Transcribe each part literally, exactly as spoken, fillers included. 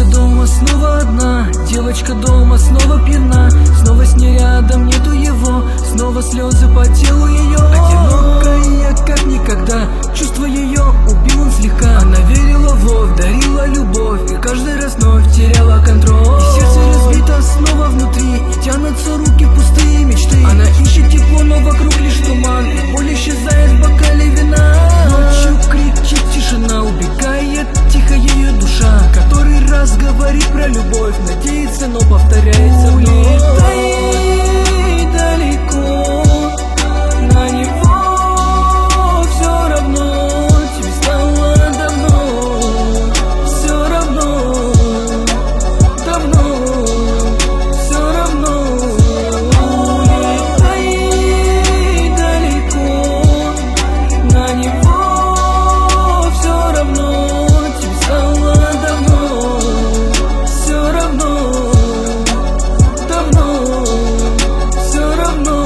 Девочка дома снова одна, девочка дома снова пьяна. Снова с ней рядом нету его, снова слезы по телу ее. Одинокая как никогда, чувство ее убил он слегка. Она верила вновь, дарила любовь, и каждый раз вновь теряла контроль. И сердце разбито снова внутри, и тянутся руки в пустые мечты. Она ищет тепло, но вокруг лишь туман, и боль исчезает в бокале вина. Ночью кричит тишина, убегает тихо ее душа. Который раз говорит про любовь, надеется, но повторяется. Улетай далеко, на него все равно. Тебе стало давно, все равно, давно, все равно. Улетай далеко, на него все равно. Тебе стало давно, все равно, давно, все равно.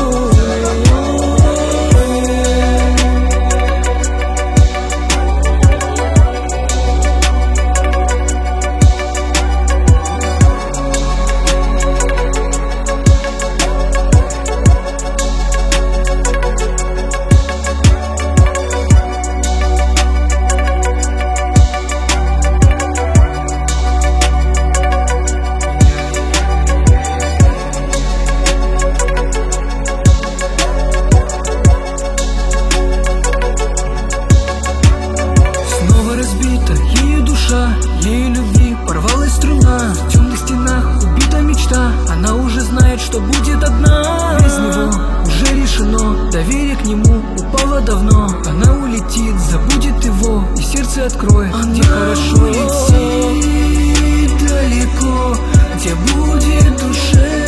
Разбита ее душа, ее любви порвалась струна. В темных стенах убита мечта, она уже знает, что будет одна. Без него уже решено, доверие к нему упало давно. Она улетит, забудет его, и сердце откроет, где хорошо идти далеко, где будет душе.